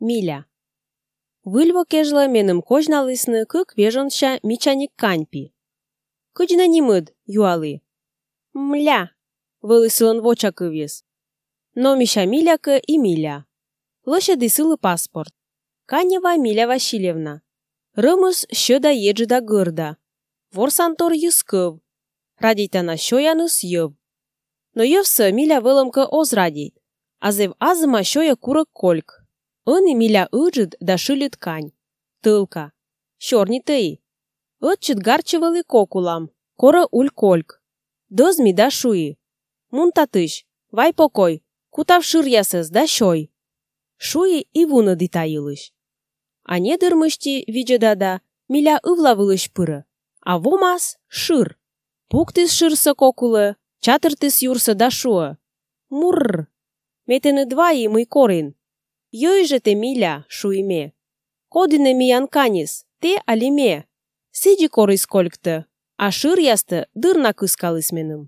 Миля. Выльво кежла меным кожналысны кык вежонща мичаник каньпи. Кыджна нимыд, юалы. Мля, вылысылын воча кывес. Но миша Миляка и Миля. Лыша дысылы паспорт. Канева Миля Васильевна. Рымыс щёда еджида гырда. Ворсантор юскыв. Радитана щояныс йыв. Но йывсы Миля вылымка оз радит. Азев азыма щоя курык кольк. Ыны Миля ыджыд да шыли ткань. Тылка. Щорни тый. Ыдчыт гарчывылы кокулам. Кора уль кольк. Дызми да шуи. Мунтатыш. Вай покой. Кутав шырясыз да щой. Шуи и вуны дитайылыш. А недырмышти, виджедада, Миля ывлавылыш пыры. А вомас шыр. Пуктыс шырсы кокулы, чатыртыс юрсы да шуы. Мурр. Метены дваи мый корин. Йойже те Миля, шуиме. Кодыны миян канис, те алиме. Сиджи корыс колькты, а шыр ясты дырна кыскалыс меным.